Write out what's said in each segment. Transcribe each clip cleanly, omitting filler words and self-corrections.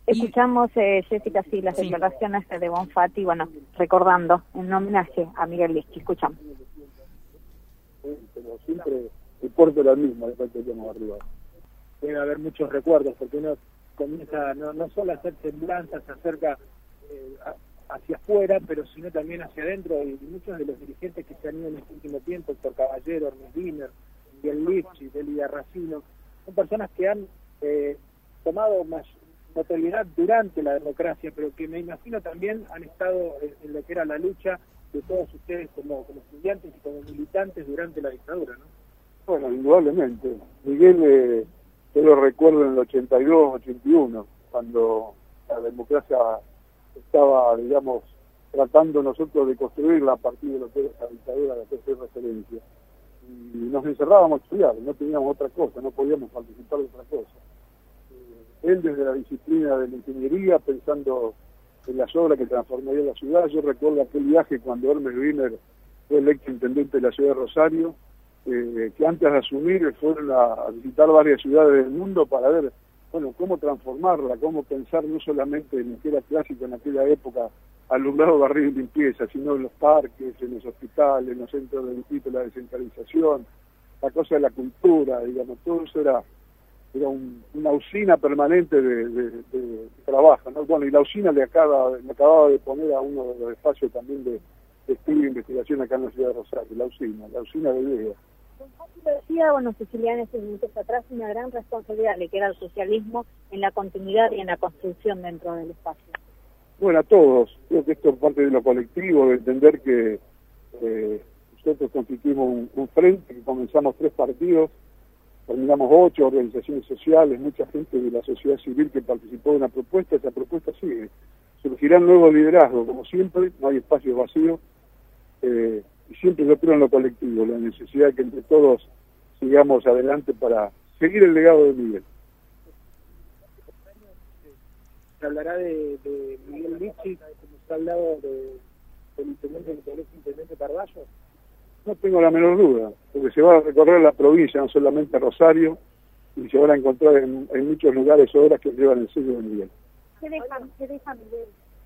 Escuchamos, Jessica, sí, las declaraciones de Bonfatti, bueno, recordando en homenaje a Miguel Lischy. Escuchamos. Pero siempre el puerto era el mismo después que íbamos arriba. Debe haber muchos recuerdos, porque uno comienza no solo a hacer semblanzas, se acerca hacia afuera, pero sino también hacia adentro, y muchos de los dirigentes que se han ido en este último tiempo, Héctor Caballero, Ernest Wiener, Miguel Lischy, Delida Racino, son personas que han tomado más notoriedad durante la democracia, pero que me imagino también han estado en lo que era la lucha de todos ustedes como estudiantes y como militantes durante la dictadura, ¿no? Bueno, indudablemente. Miguel, yo lo recuerdo en el 82, 81, cuando la democracia estaba, digamos, tratando nosotros de construirla a partir de lo que era esa dictadura, de hacer referencia. Y nos encerrábamos a estudiar, no teníamos otra cosa, no podíamos participar de otra cosa. Él desde la disciplina de la ingeniería, pensando en las obras que transformaría la ciudad. Yo recuerdo aquel viaje cuando Ernest Wiener fue electo intendente de la ciudad de Rosario, que antes de asumir fueron a visitar varias ciudades del mundo para ver, bueno, cómo transformarla, cómo pensar no solamente en lo que era clásico en aquella época, alumbrado, barrido y limpieza, sino en los parques, en los hospitales, en los centros de distrito, la descentralización, la cosa de la cultura, digamos, todo eso era una usina permanente de trabajo, ¿no? Bueno, y la usina me acababa de poner a uno de los espacios también de estudio e investigación acá en la ciudad de Rosario, la usina de idea. Lo decía, bueno, Siciliano, hace minutos atrás, una gran responsabilidad le queda al socialismo en la continuidad y en la construcción dentro del espacio. Bueno, a todos, creo que esto es parte de lo colectivo, de entender que nosotros constituimos un frente, que comenzamos 3 partidos, terminamos 8 organizaciones sociales, mucha gente de la sociedad civil que participó de una propuesta, esa propuesta sigue. Surgirán nuevos liderazgos, como siempre, no hay espacios vacíos, y siempre yo creo en lo colectivo, la necesidad de que entre todos sigamos adelante para seguir el legado de Miguel. Se hablará de Miguel Lischy, como se ha hablado del intendente Carballo. No tengo la menor duda, porque se va a recorrer la provincia, no solamente Rosario, y se van a encontrar en muchos lugares obras que llevan el sello de Miguel. ¿Qué deja Miguel?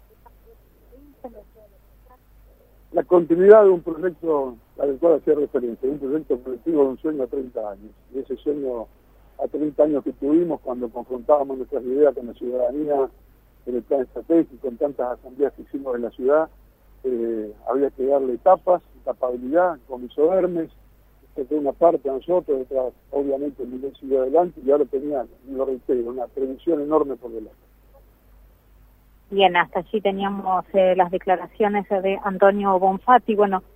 La continuidad de un proyecto al cual hacía referencia, un proyecto colectivo de un sueño a 30 años. Y ese sueño a 30 años que tuvimos cuando confrontábamos nuestras ideas con la ciudadanía en el plan estratégico, en tantas asambleas que hicimos en la ciudad, había que darle etapas, etapabilidad, comiso Hermes, que fue una parte a nosotros, otra obviamente el Miguel siguió adelante y ahora tenía, lo reitero, una prevención enorme por delante. Bien, hasta allí teníamos las declaraciones de Antonio Bonfatti. Bueno,